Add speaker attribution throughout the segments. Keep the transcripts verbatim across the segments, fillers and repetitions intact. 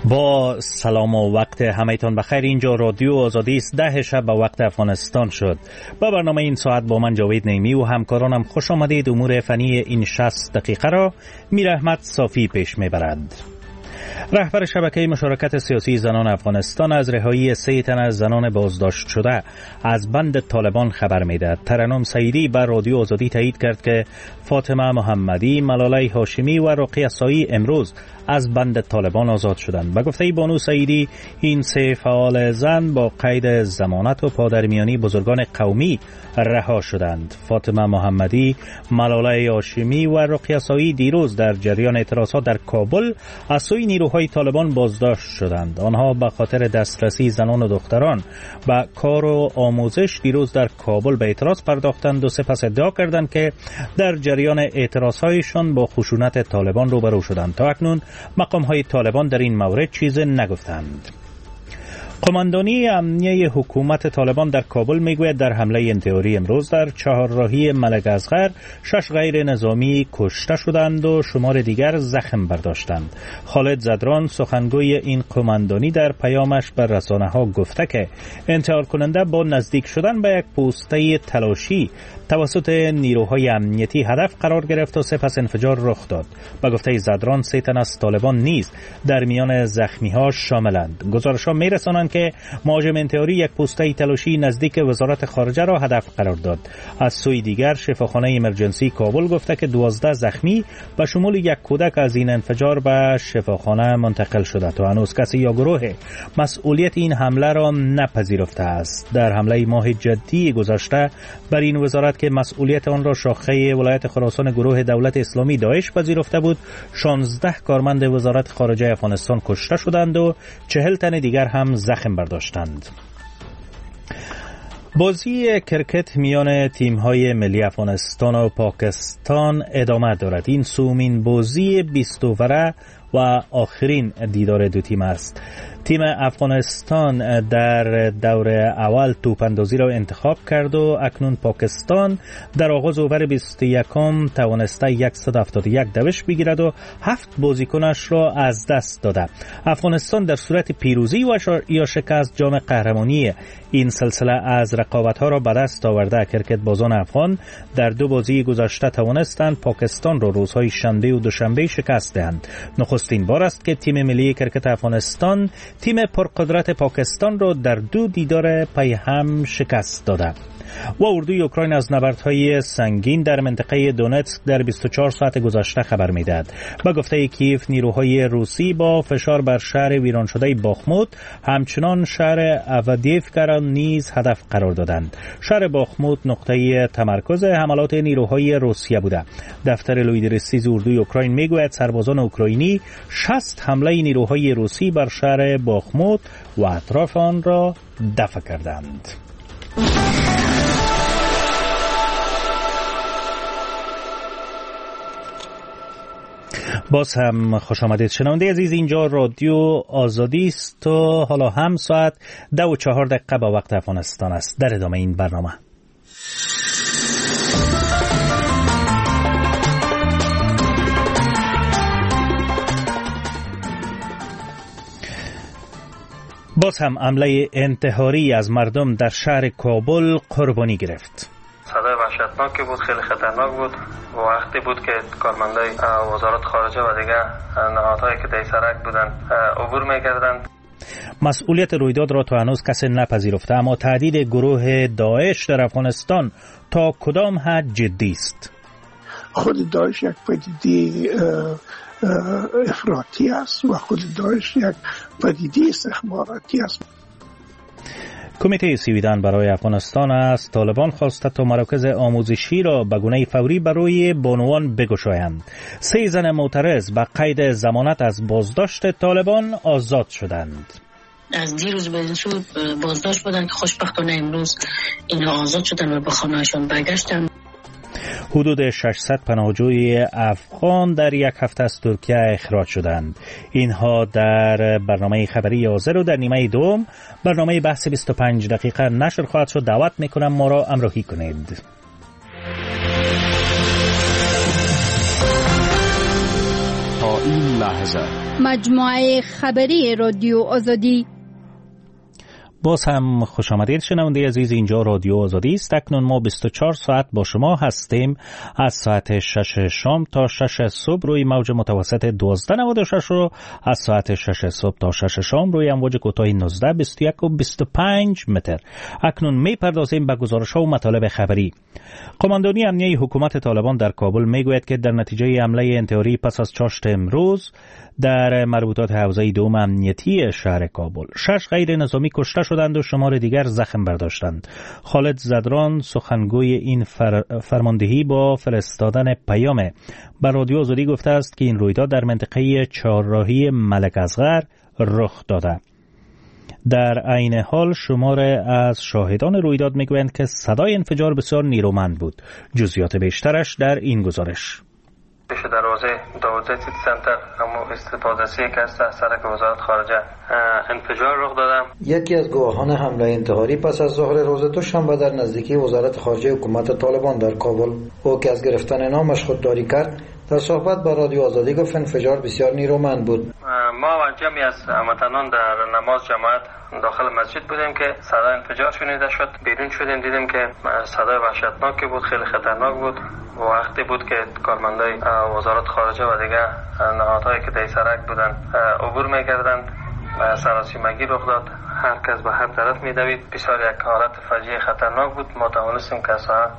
Speaker 1: با سلام و وقت همه‌تان بخیر. اینجا رادیو آزادی است. ده شب به وقت افغانستان شد. با برنامه این ساعت با من جاوید نعیمی و همکارانم خوش آمدید. امور فنی این شصت دقیقه را میر احمد صافی پیش میبرد. رهبر شبکه مشارکت سیاسی زنان افغانستان از رهایی سه تن از زنان بازداشت شده از بند طالبان خبر میدهد. ترنم سعیدی بر رادیو آزادی تایید کرد که فاطمه محمدی، ملاله هاشمی و رقیه سایی امروز از بند طالبان آزاد شدند. به گفته بانو سعیدی، این سه فعال زن با قید ضمانت و پادرمیانی بزرگان قومی رها شدند. فاطمه محمدی، ملاله هاشمی و رقیه سایی دیروز در جریان اعتراضات در کابل از سوی نیروهای طالبان بازداشت شدند. آنها به خاطر دسترسی زنان و دختران به کار و آموزش دیروز در کابل به اعتراض پرداختند و سپس ادعا کردند که در جریان اعتراضهایشان با خشونت طالبان روبرو شدند. تا اکنون مقام های طالبان در این مورد چیز نگفتند. قماندانی امنیه حکومت طالبان در کابل میگوید در حمله انتحاری امروز در چهارراهی ملک اصغر شش غیر نظامی کشته شدند و شمار دیگر زخم برداشتند. خالد زدران سخنگوی این قماندانی در پیامش بر رسانه ها گفته که انتحار کننده با نزدیک شدن به یک پوسته تلاشی توسط نیروهای امنیتی هدف قرار گرفت و سپس انفجار رخ داد. به گفته زدران سه تن از طالبان نیز در میان زخمی ها شاملند. گزارش ها میرسانند که مهاجم انتحاری یک پوسته تلاشی نزدیک وزارت خارجه را هدف قرار داد. از سوی دیگر شفاخانه ایمرجنسی کابل گفته که دوازده زخمی به شمول یک کودک از این انفجار به شفاخانه منتقل شده تا هنوز کسی یا گروه مسئولیت این حمله را نپذیرفته است. در حمله ماه جدی گذشته بر این وزارت که مسئولیت آن را شاخه ولایت خراسان گروه دولت اسلامی داعش پذیرفته بود، شانزده کارمند وزارت خارجه افغانستان کشته شدند و چهل تن دیگر هم زخم برداشتند. بازی کرکت میان تیم‌های ملی افغانستان و پاکستان ادامه دارد. این سومین بازی بیست اووره و آخرین دیدار دو تیم است. تیم افغانستان در دور اول توپ اندازی را انتخاب کرد و اکنون پاکستان در آغاز اوور بیست و یکم توانسته صد و هفتاد و یک دوش بگیرد و هفت بازیکنش را از دست داده. افغانستان در صورت پیروزی و یا شکست جام قهرمانی این سلسله از رقابت‌ها را به دست آورده. کرکت بازان افغان در دو بازی گذشته توانستند پاکستان را روزهای شنبه و دوشنبه شکست دهند. نخستین بار است که تیم ملی کرکت افغانستان تیم پرقدرت پاکستان را در دو دیدار پی هم شکست داده. و اردوی اوکراین از نبردهای سنگین در منطقه دونتسک در بیست و چهار ساعت گذشته خبر میدهد. به گفته کیف، نیروهای روسی با فشار بر شهر ویران شده باخموت همچنان شهر اودیفکا را نیز هدف قرار دادند. شهر باخموت نقطه تمرکز حملات نیروهای روسیه بوده. دفتر لویدرسیز اردوی اوکراین میگوید سربازان اوکراینی شصت حمله نیروهای روسی بر شهر باخموت و اطراف آن را دفع کردند. باز هم خوش آمدید شنونده عزیز. اینجا رادیو آزادی است و حالا هم ساعت ده و چهار دقیقه با وقت افغانستان است. در ادامه این برنامه باز هم حمله انتحاری از مردم در شهر کابل قربانی گرفت.
Speaker 2: صدای وحشتناکی بود، خیلی خطرناک بود. وقتی بود که کارمندای وزارت خارجه و دیگه نهادهایی که در سرک بودن عبور می‌کردند.
Speaker 1: مسئولیت رویداد را تا هنوز کسی نپذیرفته، اما تهدید گروه داعش در افغانستان تا کدام حد جدی است؟
Speaker 3: خود داعش یک پدیده افراطی است و خود داعش یک پدیده استخباراتی است.
Speaker 1: کمیته سیویدان برای افغانستان از طالبان خواسته تا مراکز آموزشی را به گونه فوری برای بانوان بگشایند. سه زن معترض به قید ضمانت از بازداشت طالبان آزاد شدند.
Speaker 4: از دیروز به این سو بازداشت بودند که خوشبختانه امروز اینها آزاد شدند و به خانه‌شان برگشتند.
Speaker 1: حدود ششصد پناهجوی افغان در یک هفته از ترکیه اخراج شدند. اینها در برنامه خبری حاضر و در نیمه دوم برنامه بحث بیست و پنج دقیقه نشر خواهد شد. دعوت میکنم ما را همراهی کنید.
Speaker 5: تا این لحظه مجموعه خبری رادیو آزادی.
Speaker 1: باز هم خوش آمدید شنونده عزیز، اینجا رادیو آزادی است. اکنون ما بیست و چهار ساعت با شما هستیم، از ساعت شش شام تا شش صبح روی موج متوسط دوازده نود و شش رو از ساعت شش صبح تا شش شام روی امواج کوتاه نوزده، بیست و یک و بیست و پنج متر. اکنون می پردازیم به گزارش ها و مطالب خبری. قماندانی امنیه حکومت طالبان در کابل می گوید که در نتیجه حمله انتحاری پس از چاشت امروز در مربوطات حوزه دوم امنیتی شهر کابل شش غیر نظامی کشته شدند و شمار دیگر زخم برداشتند. خالد زدران سخنگوی این فر... فرماندهی با فرستادن پیام بر رادیو آزادی گفته است که این رویداد در منطقه چهارراهی ملک اصغر رخ داده. در عین حال شمار از شاهدان رویداد میگویند که صدای انفجار بسیار نیرومند بود. جزئیات بیشترش در این گزارش.
Speaker 2: پیش دروازه داوودزی سیتی سنتر همون استفاده‌ای که از سرک وزارت خارجه انفجار رخ دادم.
Speaker 6: یکی از گواهان حمله انتحاری پس از ظهر روز دوشنبه در نزدیکی وزارت خارجه حکومت طالبان در کابل، او که از گرفتن نامش خودداری کرد، در صحبت با رادیو آزادی گفت انفجار بسیار نیرومند بود.
Speaker 2: ما و جمعی از هموطنان در نماز جماعت داخل مسجد بودیم که صدای انفجار شنیده شد. بیرون شدیم دیدیم که صدای وحشتناکی بود، خیلی خطرناک بود. و وقتی بود که کارمندای وزارت خارجه و دیگه نهادهایی که در سرک بودن عبور می‌کردند، سراسیمگی رخ داد. هر کس به هر طرف می‌دوید. بسیار یک حالت فجیع خطرناک بود. ما توانستیم که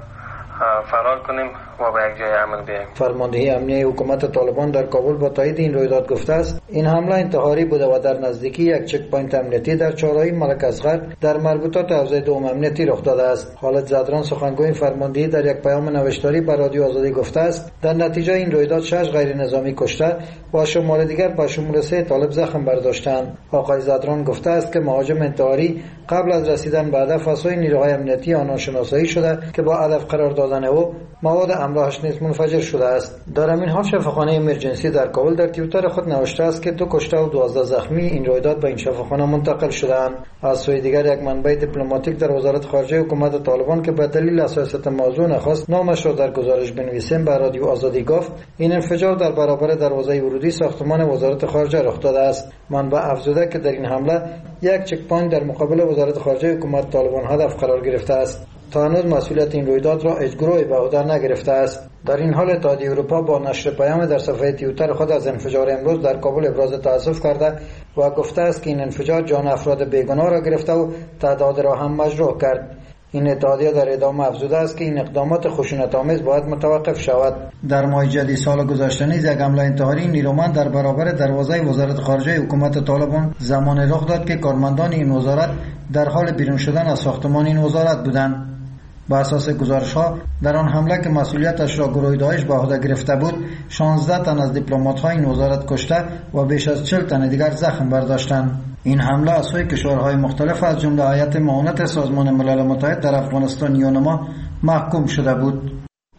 Speaker 2: فرار کنیم و به یک جای امن بیاییم.
Speaker 6: فرماندهی امنیه حکومت طالبان در کابل با تایید این رویداد گفته است این حمله انتحاری بوده و در نزدیکی یک چک پوینت امنیتی در چهارراهی ملک اصغر در مربوطات حوزه دوم امنیتی رخ داده است. خالد زدران سخنگوی فرماندهی در یک پیام نوشتاری به رادیو آزادی گفته است در نتیجه این رویداد شش غیر نظامی کشته و شمار دیگر به شمول سه طالب زخم برداشتند. آقای زدران گفته است که مهاجم انتحاری قبل از رسیدن به هدف از سوی نیروهای امنیتی آنها شناسایی شده که با هدف قرار دادن او مواد همراهش نیز منفجر شده است. در همین حال شفاخانه امرجنسی در کابل در توییتر خود نوشته است که دو کشته و دوازده زخمی این رویداد به این شفاخانه منتقل شده‌اند. از سوی دیگر یک منبع دیپلماتیک در وزارت خارجه حکومت طالبان که به دلیل حساسیت موضوع نخواست نامش را در گزارش بنویسیم به رادیو آزادی گفت این انفجار در برابر دروازه ورودی ساختمان وزارت خارجه رخ داده است. منبع افزوده که در این حمله یک چک پوینت در مقابل وزارت خارجه حکومت طالبان هدف قرار گرفته است. تا هنوز مسئولیت این رویداد را هیچ گروهی به عهده نگرفته است. در این حال اتحادیه اروپا با نشر پیام در صفحه توییتر خود از انفجار امروز در کابل ابراز تأسف کرده و گفته است که این انفجار جان افراد بیگناه را گرفته و تعداد را هم مجروح کرد. این اتحادیه در ادامه افزوده است که این اقدامات خشونت‌آمیز باید متوقف شود. در ماه جدی سال گذشته نیز یک حمله انتحاری نیرومند در برابر دروازه وزارت خارجه حکومت طالبان زمان رخ داد که کارمندان این وزارت در حال بیرون شدن از ساختمان این وزارت بودند. بر اساس گزارش‌ها در آن حمله که مسئولیتش را گروه داعش به عهده گرفته بود، شانزده تن از دیپلمات‌های این وزارت کشته و بیش از چهل تن دیگر زخم برداشتند. این حمله از سوی کشورهای مختلف از جمله هیئت معاونت سازمان ملل متحد در افغانستان یونما محکوم شده بود.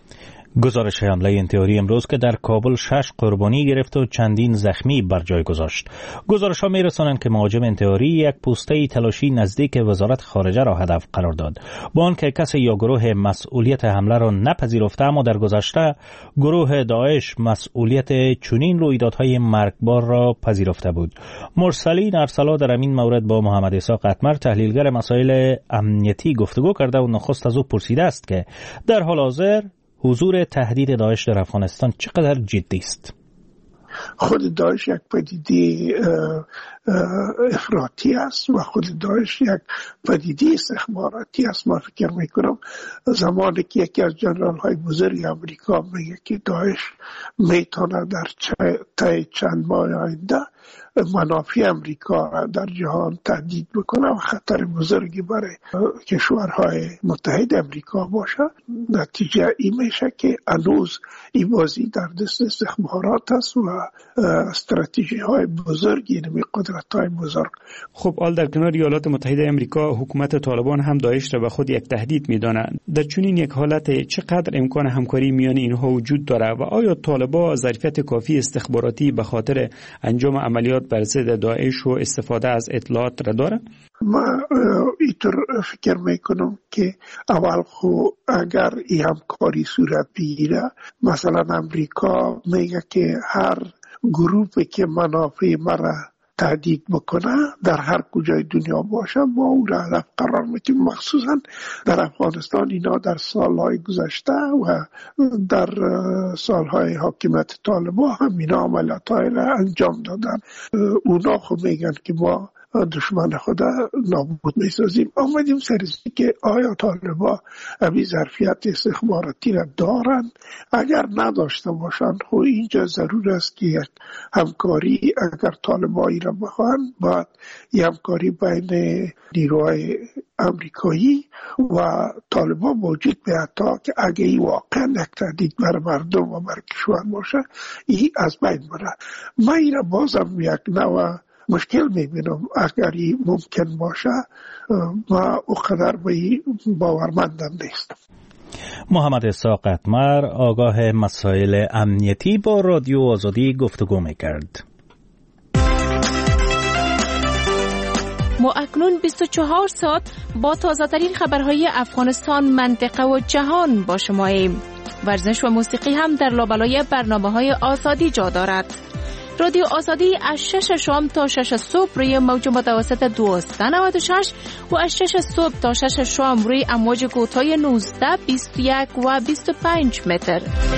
Speaker 1: گزارش حمله انتحاری امروز که در کابل شش قربانی گرفت و چندین زخمی بر جای گذاشت. گزارش‌ها می‌رسانند که مهاجم انتحاری یک پوسته تلاشی نزدیک وزارت خارجه را هدف قرار داد. با آنکه کسی یا گروه مسئولیت حمله را نپذیرفته، اما در گذشته گروه داعش مسئولیت چنین رویدادهای مرگبار را پذیرفته بود. مرسلین ارسلا در این مورد با محمد عیسی قطمر تحلیلگر مسائل امنیتی گفتگو کرده و نخست از او پرسیده است که در حال حاضر حضور تهدید داعش در افغانستان چقدر جدی است؟
Speaker 3: خود داعش یک پدیده افراطی است و خود داعش یک پدیده استخباراتی است. ما فکر میکنم زمانی که یکی از جنرال های بزرگ امریکا میگه که داعش میتونه در طی چند ماه آینده منافع امریکا در جهان تهدید بکنه و خطر بزرگی برای کشورهای متحد امریکا باشه، نتیجه این میشه که هنوز این بازی در دست استخبارات است و استراتژی های بزرگی نمی قدرت های بزرگ.
Speaker 7: خب آل در کنار ایالات متحده امریکا حکومت طالبان هم داعش را به خود یک تهدید میدانند. در چنین یک حالت چقدر امکان همکاری میان اینها وجود داره و آیا طالبان ظرفیت کافی استخباراتی به خاطر انجام عملیات بر ضد داعش و استفاده از اطلاعات را داره؟
Speaker 3: ما اینطور فکر میکنم که اول خو اگر این همکاری صورت بگیره، مثلا امریکا میگه که هر گروهی که منافع مرا تهدید بکنه در هر کجای دنیا باشم با او را هدف قرار میدیم. مخصوصا در افغانستان اینا در سالهای گذشته و در سالهای حاکمیت طالبان هم اینا عملیات‌های را انجام دادن. اونا خود میگن که ما دشمن خدا نابود میسازیم. آمدیم سرزی که آیا طالبان امی ظرفیت استخباراتی را دارن؟ اگر نداشته باشند خب اینجا ضرور است که یک همکاری اگر طالبانی را بخواهند باید یک همکاری بین نیروهای امریکایی و طالبان موجود بیاد که اگه این واقعا یک تهدید بر مردم و بر کشور باشه این از بین بره. من این را بازم یک نوع مشکل میبینم اگر ممکن باشه و اقدر به باورمندم نیستم.
Speaker 1: محمد اسحاق قطمر آگاه مسائل امنیتی با رادیو آزادی گفتگو میکرد.
Speaker 8: ما اکنون بیست و چهار ساعت با تازه ترین خبرهای افغانستان، منطقه و جهان با شماییم. ورزش و موسیقی هم در لابلای برنامه‌های آزادی جا دارد. رادیو آزادی از شش شام تا شش صبح روی موج متوسط دویست و نود و شش و از شش صبح تا شش شام روی امواج کوتاه نوزده، بیست و یک و بیست و پنج متر.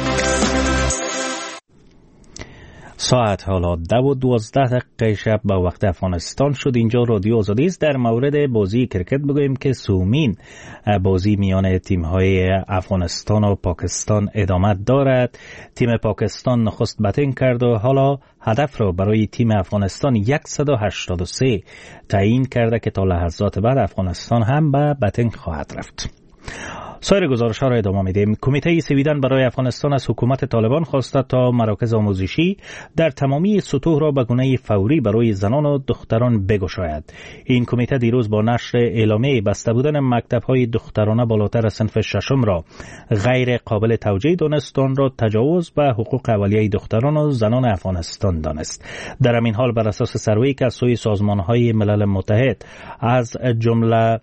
Speaker 1: ساعت حالا دو و دوازده دقیقه شب به وقت افغانستان شد. اینجا رادیو آزادی است. در مورد بازی کرکت بگوییم که سومین بازی میان تیم‌های افغانستان و پاکستان ادامه دارد. تیم پاکستان نخست بتینگ کرد و حالا هدف را برای تیم افغانستان صد و هشتاد و سه تعیین کرده که تا لحظات بعد افغانستان هم به بتینگ خواهد رفت. سایر گزارش ها را ادامه میدیم. کمیته سویدن برای افغانستان از حکومت طالبان خواسته تا مراکز آموزشی در تمامی سطوح را به گونه فوری برای زنان و دختران بگشاید. این کمیته دیروز با نشر اعلامیه بسته بودن مکتب‌های دخترانه بالاتر صنف ششم را غیر قابل توجیه دانست، آن را تجاوز به حقوق اولیه دختران و زنان افغانستان دانست. در همین حال بر اساس سروی که از سوی سازمان‌های ملل متحد از جمله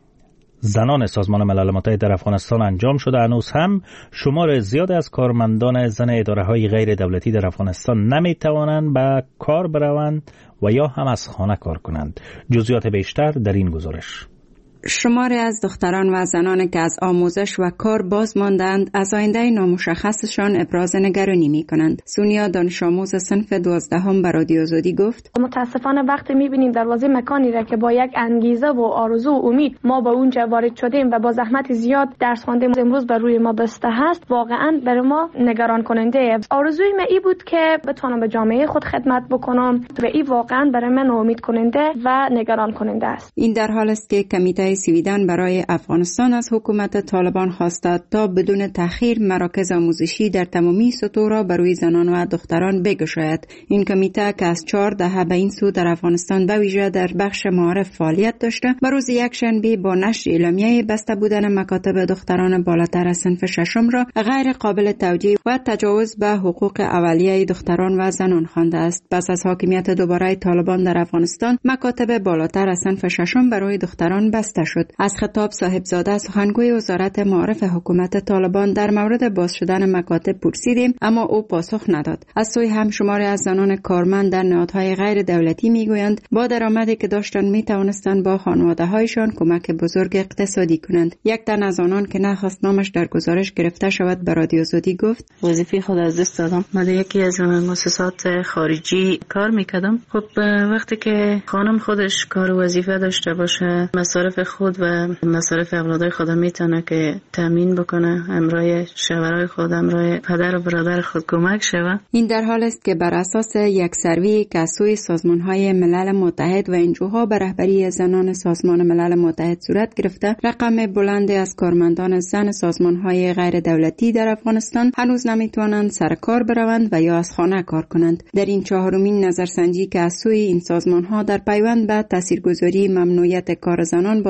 Speaker 1: زنان سازمان ملل متحد در افغانستان انجام شده، هنوز هم شمار زیاد از کارمندان زن اداره‌های غیر دولتی در افغانستان نمی‌توانند به کار بروند و یا هم از خانه کار کنند. جزئیات بیشتر در این گزارش.
Speaker 9: شماری از دختران و زنانی که از آموزش و کار باز ماندند از آینده نامشخصشان ابراز نگرانی می کنند. سونیا دانش آموز صنف دوازدهم به رادیو آزادی گفت:
Speaker 10: متاسفانه وقتی می بینیم دروازه مکانی را که با یک انگیزه و آرزو و امید ما با اونجا وارد شدیم و با زحمت زیاد درس خواندیم امروز بر روی ما بسته هست، واقعا برای ما نگران کننده. آرزوی من این بود که بتونم به جامعه خود خدمت بکنم و این واقعا برای من امید کننده و نگران کننده است.
Speaker 9: این در حال است که کمیته سویدن برای افغانستان از حکومت طالبان خواسته تا بدون تأخیر مراکز آموزشی در تمامی سطوح را برای زنان و دختران بگشاید. این کمیته که از چهار دهه به این سو در افغانستان به ویژه در بخش معارف فعالیت داشته، به روز یکشنبه با نشر اعلامیه بسته بودن مکاتب دختران بالاتر از صنف ششم را غیر قابل توجیه و تجاوز به حقوق اولیه دختران و زنان خوانده است. پس از حاکمیت دوباره طالبان در افغانستان، مکاتب بالاتر از صنف ششم برای دختران بسته شد. از خطاب صاحبزاده سخنگوی وزارت معارف حکومت طالبان در مورد باز شدن مکاتب پرسیدیم، اما او پاسخ نداد. از سوی هم شماری از زنان کارمند در نهادهای غیر دولتی میگویند با درآمدی که داشتند می توانستند با خانواده هایشان کمک بزرگ اقتصادی کنند. یک تن از آنان که نخواست نامش در گزارش گرفته شود به رادیو آزادی گفت:
Speaker 4: وظیفه خود از دست دادم. من یکی از مؤسسات خارجی کار میکردم. خب وقتی که خانم خودش کار و وظیفه داشته باشه، مصارف خود و مصارف اولادای خود میتونه که تامین بکنه، همراه شوهرای خود، همراه پدر و برادر خود کمک شوه.
Speaker 9: این در حال است که بر اساس یک سروی که از سوی سازمان‌های ملل متحد و انجوها به رهبری زنان سازمان ملل متحد صورت گرفته، رقم بلندی از کارمندان زن سازمان‌های غیر دولتی در افغانستان هنوز نمیتوانند سر کار بروند و یا از خانه کار کنند. در این چهارمین نظرسنجی که از سوی این سازمان‌ها در پیوند به تاثیرگذاری ممنوعیت کار زنان با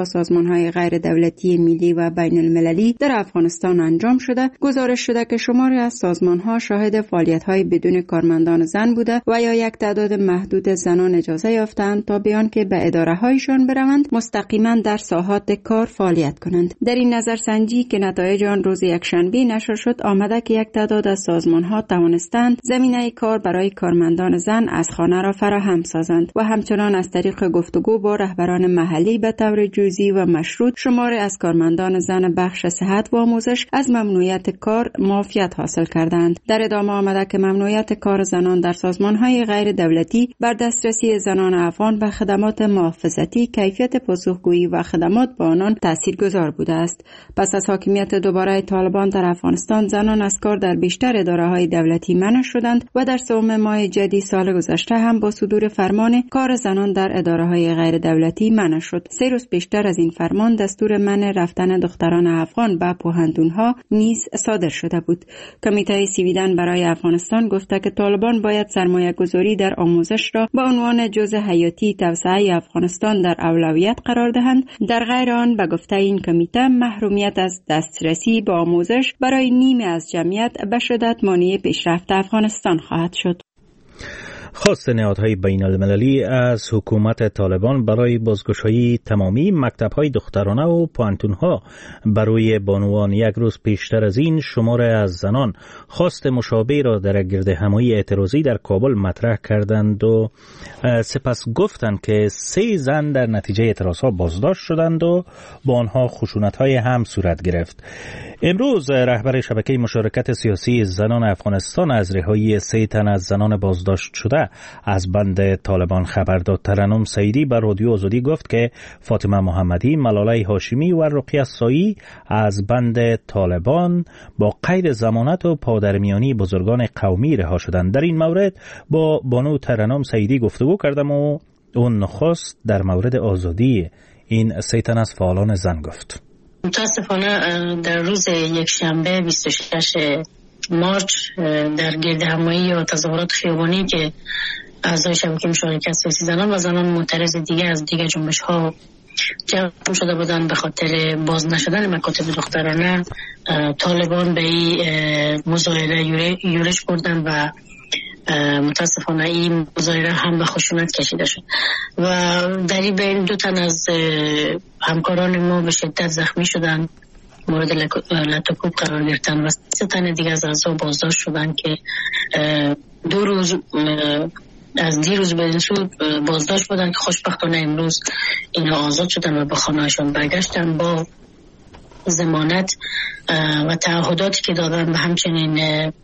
Speaker 9: با سازمان‌های غیر دولتی ملی و بین المللی در افغانستان انجام شده، گزارش شده که شماری از سازمان‌ها شاهد فعالیت‌های بدون کارمندان زن بوده و یا یک تعداد محدود زنان اجازه یافتند تا بیان که به اداره‌هایشان بروند مستقیما در ساحات کار فعالیت کنند. در این نظرسنجی که نتایج آن روز یکشنبه نشر شد، آمده که یک تعداد از سازمان‌ها توانستند زمینه کار برای کارمندان زن از خانه را فراهم سازند و همچنان از طریق گفتگو با رهبران محلی به طور جزئی و مشروط شماری از کارمندان زن بخش صحت و آموزش از ممنوعیت کار معافیت حاصل کردند. در ادامه آمده که ممنوعیت کار زنان در سازمان‌های غیر دولتی بر دسترسی زنان افغان به خدمات محافظتی، کیفیت پاسخگویی و خدمات با آنان تاثیرگذار بوده است. پس از حاکمیت دوباره طالبان در افغانستان، زنان از کار در بیشتر اداره‌های دولتی منع شدند و در سوم ماه جدی سال گذشته هم با صدور فرمان کار زنان در اداره‌های غیر دولتی منع شد. سه روز پیشتر از این فرمان دستور منع رفتن دختران افغان به پوهنتون‌ها نیز صادر شده بود. کمیته سویدن برای افغانستان گفته که طالبان باید سرمایه‌گذاری در آموزش را به عنوان جزء حیاتی توسعه افغانستان در اولویت قرار دهند. در غیر آن به گفته این کمیته محرومیت از دسترسی به آموزش برای نیمی از جمعیت به شدت مانع پیشرفت افغانستان خواهد شد.
Speaker 1: خواست نهادهای بین المللی از حکومت طالبان برای بازگشایی تمامی مکتب‌های دخترانه و پوهنتون‌ها برای بانوان یک روز پیشتر از این شمار از زنان خواست مشابه را در گردهمایی اعتراضی در کابل مطرح کردند و سپس گفتند که سه زن در نتیجه اعتراضها بازداشت شدند و با آنها خشونت‌های هم صورت گرفت. امروز رهبر شبکه مشارکت سیاسی زنان افغانستان از رهایی سه تن از زنان بازداشت شده از بند طالبان خبر داد. ترنم سعیدی بر رادیو آزادی گفت که فاطمه محمدی، ملاله هاشمی و رقیه سایی از بند طالبان با قید ضمانت و پادرمیانی بزرگان قومی رها شدند. در این مورد با بانو ترنم سعیدی گفتگو کردم و اون نخست در مورد آزادی این سه تن از فعالان زن گفت.
Speaker 11: متاسفانه در روز یکشنبه بیست و شش مارچ در گردهمایی و تظاهرات خیابانی که اعضای شبکه مشارکت سیاسی زنان و زنان معترض دیگه از دیگه جنبش ها جمع شده بودن به خاطر باز نشدن مکاتب دخترانه، طالبان به این مظاهره یورش بردن و متاسفانه این مظاهره هم به خشونت کشیده شد و در این بین دو تن از همکاران ما به شدت زخمی شدن، مورد لطکوب قرار گرفتن و سه تن دیگه از اعضا بازداشت شدن که دو روز از دیروز به این سو بازداشت بودن که خوشبختانه امروز اینها آزاد شدن و به خانه‌شان برگشتن با ضمانت و تعهداتی که دادن و همچنین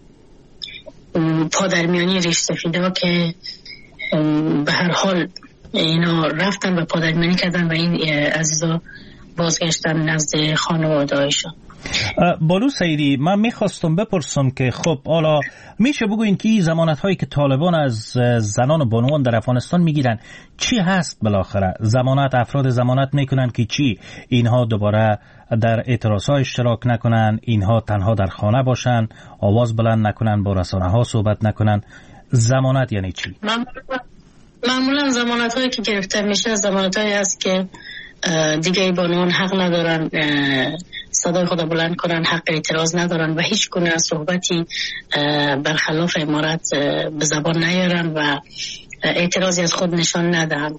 Speaker 11: پادرمیانی ریش سفیدا که به هر حال اینا رفتن و پادرمیانی کردن و این عزیزا بازگشتن نزد خانواده هایشان.
Speaker 1: بانو سعیدی، من میخواستم بپرسم که خب حالا میشه بگوین که این ضمانت هایی که طالبان از زنان و بانوان در افغانستان میگیرن چی هست؟ بالاخره ضمانت، افراد ضمانت میکنن که چی؟ اینها دوباره در اعتراض ها اشتراک نکنن، اینها تنها در خانه باشن، آواز بلند نکنن، با رسانه ها صحبت نکنن. ضمانت یعنی چی؟
Speaker 11: معمولا ضمانت هایی که گرفته میشه ضمانت هایی هست که دیگه ای بانوان حق ندارن صدای خود بلند کنن، حق اعتراض ندارن و هیچ گونه صحبتی برخلاف امارت به زبان نیارن و اعتراضی از خود نشان ندهن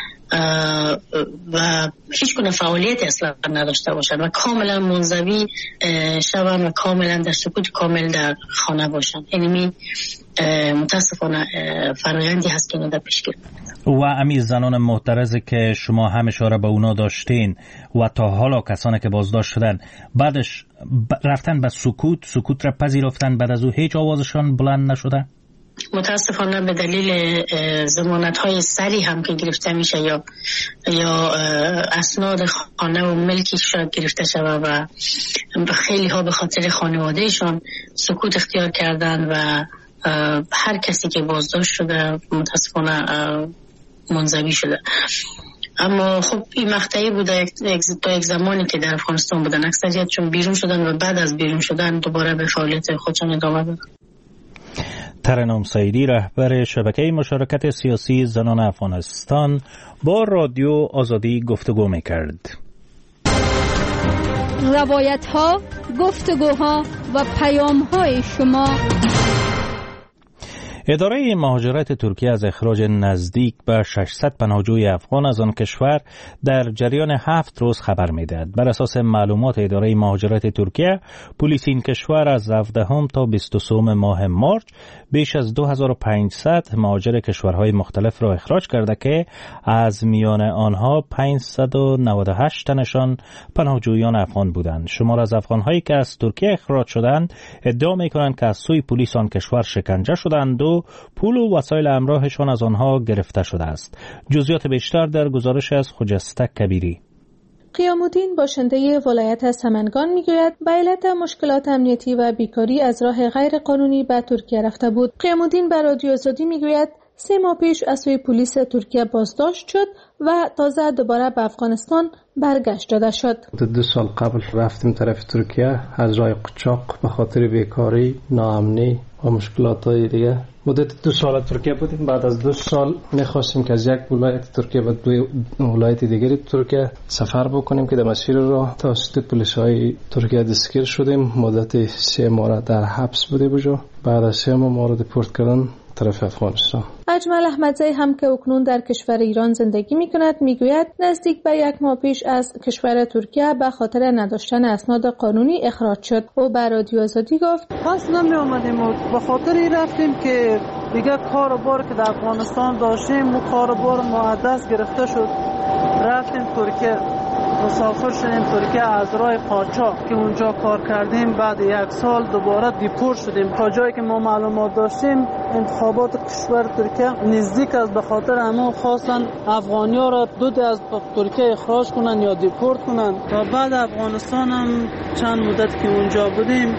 Speaker 11: و هیچ گونه فعالیتی اصلا نداشته باشن و کاملا منزوی شون و کاملا در سکوت کامل در خانه باشن. یعنی متاسفانه فرآیندی هست که در پیش گرفته.
Speaker 1: و امی زنان معترضی که شما هم اشاره به اونا داشتین و تا حالا کسانی که بازداشت شدن بعدش رفتن به سکوت سکوت را پذیرفتن، بعد از او هیچ آوازشان بلند نشده؟
Speaker 11: متاسفانه به دلیل ضمانت های سری هم که گرفته میشه یا یا اسناد خانه و ملکی شاید گرفته شده و خیلی ها به خاطر خانوادهشان سکوت اختیار کردن و هر کسی که بازداشت شده متاسفانه منزوی شده. اما خب این مقطعی بوده تا یک زمانی که در افغانستان بودن، اکثریت چون بیرون شدن و بعد از بیرون شدن دوباره به فعالیت خودشان ادامه دادن.
Speaker 1: ترنم سعیدی، رهبر شبکه مشارکت سیاسی زنان افغانستان، با رادیو آزادی گفتگو میکرد.
Speaker 5: روایت ها، گفتگوها و پیام های شما.
Speaker 1: اداره مهاجرت ترکیه از اخراج نزدیک به ششصد پناهجوی افغان از آن کشور در جریان هفت روز خبر می‌دهد. بر اساس معلومات اداره مهاجرت ترکیه، پلیس این کشور از هفدهم تا بیست و سه ماه مارچ بیش از دو هزار و پانصد مهاجر کشورهای مختلف را اخراج کرده که از میان آنها پانصد و نود و هشت تنشان پناهجویان افغان بودند. شمار از افغان‌هایی که از ترکیه اخراج شدند ادعا می‌کنند که از سوی پلیس آن کشور شکنجه شدند و پول و وسایل همراهشان از آنها گرفته شده است. جزئیات بیشتر در گزارش از خجسته کبیری.
Speaker 12: قیام‌الدین باشنده ولایت سمنگان میگوید به علت مشکلات امنیتی و بیکاری از راه غیر قانونی به ترکیه رفته بود. قیام‌الدین به رادیو آزادی میگوید سه ماه پیش از سوی پلیس ترکیه بازداشت شد و تازه دوباره به افغانستان برگشت داده شد.
Speaker 13: دو سال قبل رفتیم طرف ترکیه از راه قاچاق به خاطر بیکاری، ناامنی و مشکلات های دیگه. مدت دو سال ترکیه بودیم. بعد از دو سال میخواستیم که از یک ولایت ترکیه به دو ولایت دیگری ترکیه سفر بکنیم که در مسیر راه توسط پلیس های ترکیه دستگیر شدیم. مدت سه ماه در حبس بوده بجا. بعد از سه ماه ما رو دیپورت کردن طرف افغانستان.
Speaker 12: اجمل احمدزی هم که اکنون در کشور ایران زندگی میکند میگوید نزدیک به یک ماه پیش از کشور ترکیه به خاطر نداشتن اسناد قانونی اخراج شد. او به رادیو آزادی گفت
Speaker 14: پس نمی آمدیم و به خاطر این رفتیم که دیگه کار بار که در افغانستان داشتیم و کار بار ما دست گرفته شد. رفتیم ترکیه، مسافر شدیم ترکیه از راه قاچاق که اونجا کار کردیم. بعد یک سال دوباره دیپورت شدیم. تا جایی که ما معلومات داشتیم انتخابات کشور ترکیه نزدیک است، به خاطر همون خواستن افغانی ها را دو از ترکیه اخراج کنن یا دیپورت کنن. و بعد افغانستان هم چند مدت که اونجا بودیم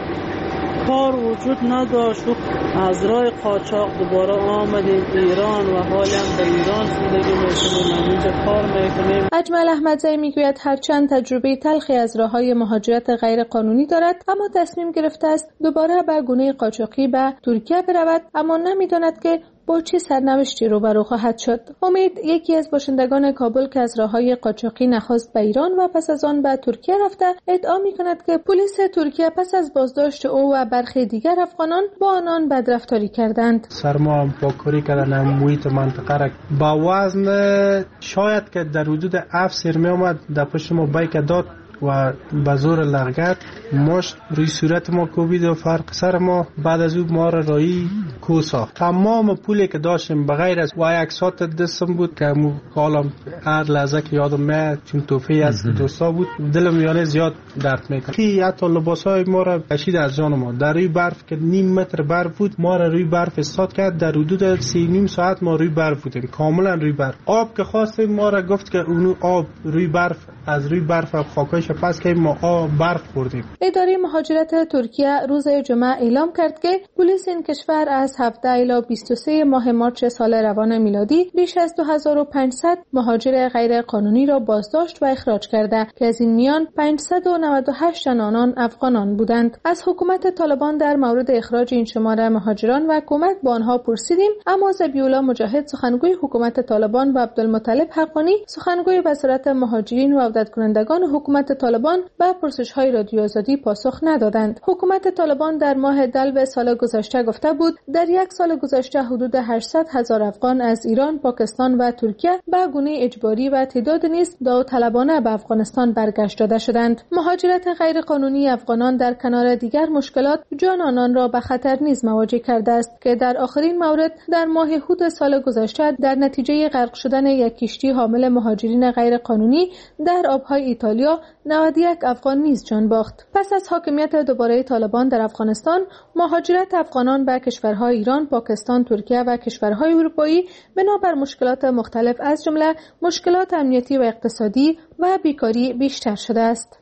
Speaker 14: کار وجود نداشت و از راه قاچاق دوباره آمدیم ایران و حالا هم در ایران زندگی میکنیم، اینجا کار میکنیم.
Speaker 12: اجمل احمدزی میگوید هرچند تجربه تلخی از راههای مهاجرت غیر قانونی دارد اما تصمیم گرفته است دوباره به گونه قاچاقی به ترکیه برود، اما نمیداند که با چه سرنوشتی روبرو خواهد شد. امید یکی از باشندگان کابل که از راههای قاچاقی نخست به ایران و پس از آن به ترکیه رفته ادعا می‌کند که پلیس ترکیه پس از بازداشت او و برخی دیگر افغانان با آنان بدرفتاری کردند.
Speaker 15: سرما پاکاری کردن محیط منطقه را با وزن شاید که در حدود هفت سر می آمد در پشت ما بیک داد و به زور لغت مشت روی صورت ما کوبید و فرق سر ما. بعد از او ما را رایی کو ساخت. تمام پولی که داشتیم بغیر از و یک ساعت دستم بود که حالم هر لحظه که یادم میاد چون توفی از دوستا بود دلم یعنی زیاد درد میکنه. کی حتی لباسای ما را کشید از جان ما. در روی برف که نیم متر برف بود ما را روی برف استاد کرد. در حدود سی نیم ساعت ما روی برف بودیم، کاملا روی برف. آب که خواستیم ما را گفت که اونو آب روی برف از روی برف خاکش پس که ما آب برف خوردیم.
Speaker 12: اداره مهاجرت ترکیه روز جمعه اعلام کرد که پلیس این کشور از هفده الی بیست و سه ماه مارچ سال روان میلادی بیش از دو هزار و پانصد مهاجر غیر قانونی را بازداشت و اخراج کرده که از این میان پانصد و نود و هشت تن آنان افغانان بودند. از حکومت طالبان در مورد اخراج این شمار مهاجران و کمک با آنها پرسیدیم، اما ذبیح‌الله مجاهد سخنگوی حکومت طالبان و عبدالمطلب حقانی سخنگوی وزارت مهاجرین و عودت کنندگان حکومت طالبان به پرسش‌های رادیو آزادی پاسخ ندادند. حکومت طالبان در ماه دلو سال گذشته گفته بود در یک سال گذشته حدود هشتصد هزار افغان از ایران، پاکستان و ترکیه به گونه اجباری و تعداد نیز داوطلبانه به افغانستان برگشت داده شدند. مهاجرت غیر قانونی افغانان در کنار دیگر مشکلات جان آنان را به خطر نیز مواجه کرده است که در آخرین مورد در ماه هود سال گذشته در نتیجه غرق شدن یک کشتی حامل مهاجرین غیر قانونی در آبهای ایتالیا نود و یک افغان نیز جان باخت. پس از حاکمیت دوباره طالبان در افغانستان، مهاجرت افغانان به کشورهای ایران، پاکستان، ترکیه و کشورهای اروپایی بنابر مشکلات مختلف از جمله مشکلات امنیتی و اقتصادی و بیکاری بیشتر شده است.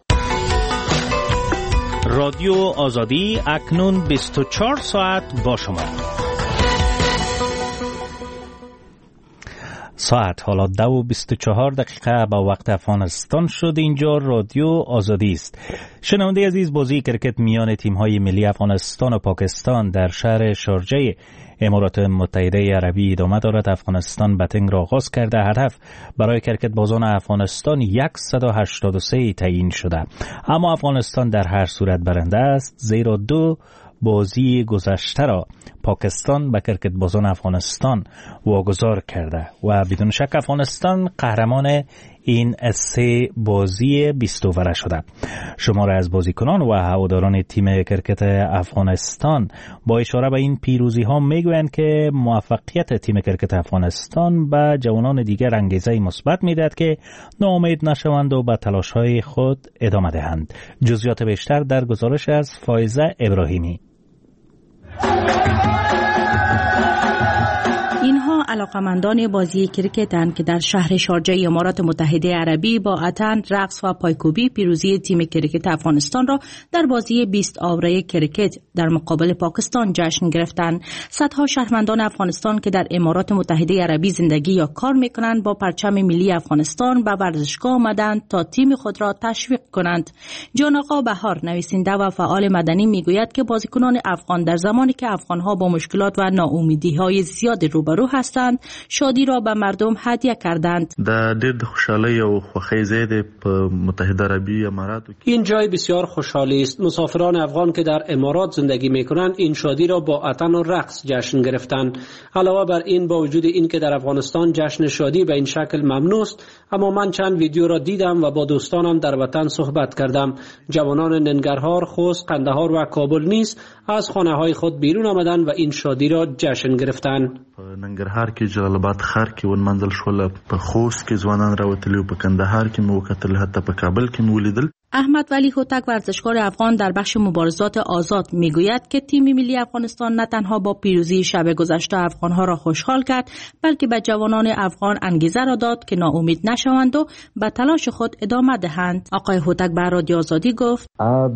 Speaker 1: رادیو آزادی اکنون بیست و چهار ساعت با شما. ساعت حالا دو و بیست و چهار دقیقه با وقت افغانستان شد. اینجا رادیو آزادی است. شنونده عزیز، بازی کرکت میان تیم‌های ملی افغانستان و پاکستان در شهر شارجه امارات متحده عربی ادامه دارد. افغانستان بتنگ را آغاز کرده. هدف برای کرکت بازان افغانستان صد و هشتاد و سه تعیین شده، اما افغانستان در هر صورت برنده است، زیرا دو بازی گذشته را پاکستان به کرکت بازان افغانستان واگذار کرده و بدون شک افغانستان قهرمان این سه بازی بیست اووره شده. شماره از بازیکنان و هواداران تیم کرکت افغانستان با اشاره به این پیروزی ها میگویند که موفقیت تیم کرکت افغانستان به جوانان دیگر انگیزه مثبت میدهد که ناامید نشوند و به تلاش های خود ادامه دهند. جزئیات بیشتر در گزارش از فایزه ابراهیمی.
Speaker 16: اینها علاقمندان بازی کرکتند که در شهر شارجه امارات متحده عربی با اتن، رقص و پایکوبی پیروزی تیم کرکت افغانستان را در بازی بیست اووره کرکت در مقابل پاکستان جشن گرفتند. صدها شهروندان افغانستان که در امارات متحده عربی زندگی یا کار میکنند با پرچم ملی افغانستان به ورزشگاه آمدند تا تیم خود را تشویق کنند. جان آقا بهار، نویسنده و فعال مدنی، میگوید که بازیکنان افغان در زمانی که افغانها با مشکلات و ناامیدی‌های زیاد روبرو هستند، شادی را به مردم هدیه کردند.
Speaker 17: د ډېر خوشحالۍ او خوښۍ ځای دی په متحده عربی اماراتو.
Speaker 18: این جای بسیار خوشحالی است. مسافران افغان که در امارات زندگی میکنند این شادی را با اتن و رقص جشن گرفتند. علاوه بر این، با وجود این که در افغانستان جشن شادی به این شکل ممنوع است، اما من چند ویدیو را دیدم و با دوستانم در وطن صحبت کردم. جوانان ننگرهار، خوست، قندهار و کابل نیز از خانه های خود بیرون آمدند و این شادی را جشن گرفتند.
Speaker 17: ننګرهار کې جلال آباد ښار کې ون منزل شول، په خوست کې ځوانان راوتلي او په کندهار کې مو وکتل، حتی په کابل کې مو ولیدل.
Speaker 16: احمد ولی هوتک، ورزشکار افغان در بخش مبارزات آزاد، میگوید که تیم ملی افغانستان نه تنها با پیروزی شب گذشته افغانها را خوشحال کرد، بلکه به جوانان افغان انگیزه را داد که ناامید نشوند و به تلاش خود ادامه دهند. آقای هوتک به رادیو آزادی گفت: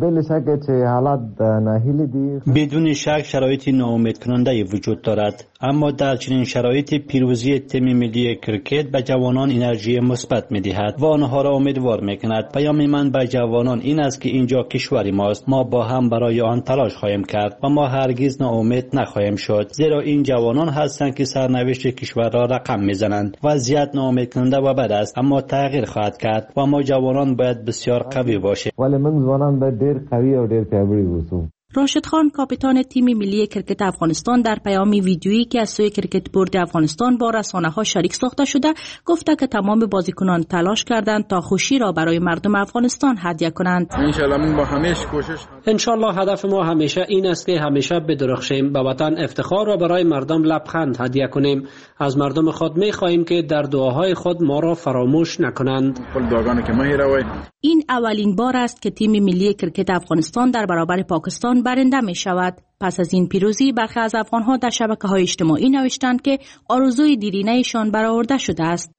Speaker 19: بدون شک شرایط ناامید کننده وجود دارد، اما در چنین شرایطی پیروزی تیم ملی کرکت به جوانان انرژی مثبت می‌دهد و آنها را امیدوار می‌کند. پیام من به جوانان این است که اینجا کشور ماست، ما با هم برای آن تلاش خواهیم کرد و ما هرگز ناامید نخواهیم شد، زیرا این جوانان هستند که سرنوشت کشور را رقم میزنند. وضعیت ناامید کننده و بد است، اما تغییر خواهد کرد و ما جوانان باید بسیار قوی باشیم.
Speaker 20: ولی من جوانان باید ډیر قوی او ډیر پیاوړي اوسو.
Speaker 16: راشد خان، کاپیتان تیم ملی کرکت افغانستان، در پیام ویدیویی که از سوی کرکت بورد افغانستان با رسانه‌ها شریک ساخته شده گفته که تمام بازیکنان تلاش کردند تا خوشی را برای مردم افغانستان هدیه کنند.
Speaker 18: ان شاء الله هدف ما همیشه این است که همیشه بدرخشیم، به وطن افتخار و برای مردم لبخند هدیه کنیم. از مردم خود می‌خواهیم که در دعاهای خود ما را فراموش نکنند.
Speaker 16: این اولین بار است که تیم ملی کرکت افغانستان در برابر پاکستان برنده می شود. پس از این پیروزی برخی از افغانها در شبکه‌های اجتماعی نوشتند که آرزوی دیرینه‌شان برآورده شده است.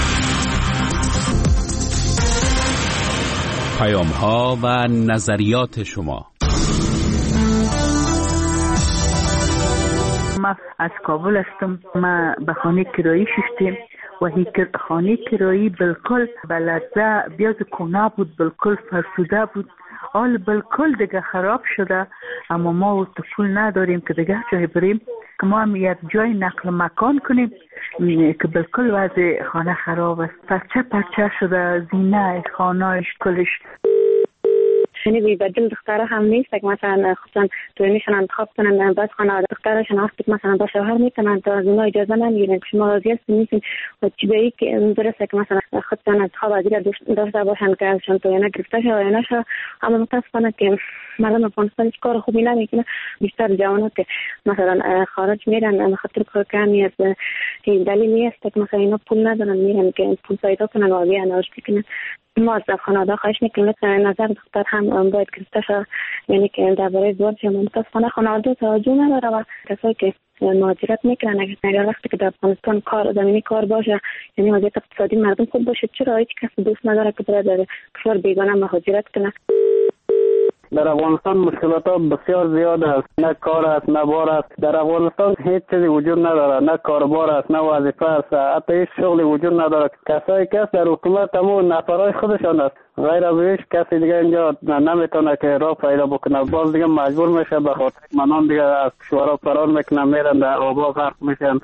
Speaker 21: پیام‌ها و نظریات شما.
Speaker 22: ما از کابل هستم. ما به خانه کرایی شدیم و هی خانه کرایی بالکل بلده بیاز کنا بود، بالکل فرسوده بود، حال بالکل دیگه خراب شده. اما ما تو پول نداریم که دیگه جای بریم که ما هم یک جای نقل مکان کنیم که بالکل وضع خانه خراب است، پرچه پرچه شده، زینه خانهش کلش.
Speaker 23: شنیدی بدل دختره هم نیست که مثلا خودشان توی میشن انتخاب کنن، بعد خانواده دخترشون هست مثلا با شوهر میتونن تا از اونها اجازه نمیگیرن که شما راضی هستین نیستین و چی به که درسته که مثلا خودشان انتخاب از داشته باشن که ازشان توی نگرفته شه و نشه. اما متاسفانه که مردم افغانستان هیچ کار خوبی نمیکنه. بیشتر جوانات که مثلا خارج میرن به خاطر کار کمی از دلیلی است که مثلا اینا پول ندارن میرن که پول پیدا کنن و بیان رشد کنن. ما از خانواده خواهش میکنیم که نظر دختر هم باید گرفته شد، یعنی که درباره ازدواج هم متاسفانه خانواده توجه نداره و کسایی که مهاجرت میکنن اگر وقتی که در افغانستان کار زمینی کار باشه، یعنی وضعیت اقتصادی مردم خوب باشه، چرا هیچ کس دوست نداره که برای در کشور بیگانه مهاجرت کنه.
Speaker 2: در افغانستان مشکلات ها بسیار زیاد است، نه کار است نه بار است. در افغانستان هیچ چیزی وجود نداره، نه کاربار است نه وظیفه است، حتی هیچ شغلی وجود نداره. کسایی که در حکومت همون نفرای خودشان است، غیر از هیچ کسی دیگه اینجا نمیتونه که راه پیدا بکنه. باز دیگه مجبور میشه به خاطر منان دیگه از کشورها فرار میکنن، میرن در آبا غرق میشن.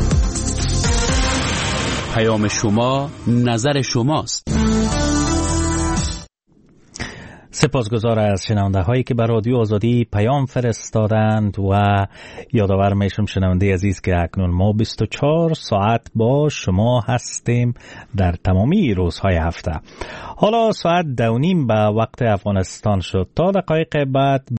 Speaker 21: پیام شما، نظر شماست.
Speaker 1: سپاسگزار از شنونده هایی که به رادیو آزادی پیام فرستادند و یادآور میشم شنونده عزیز که اکنون ما بیست و چهار ساعت با شما هستیم در تمامی روزهای هفته. حالا ساعت دو نیم به وقت افغانستان شد. تا دقایق بعد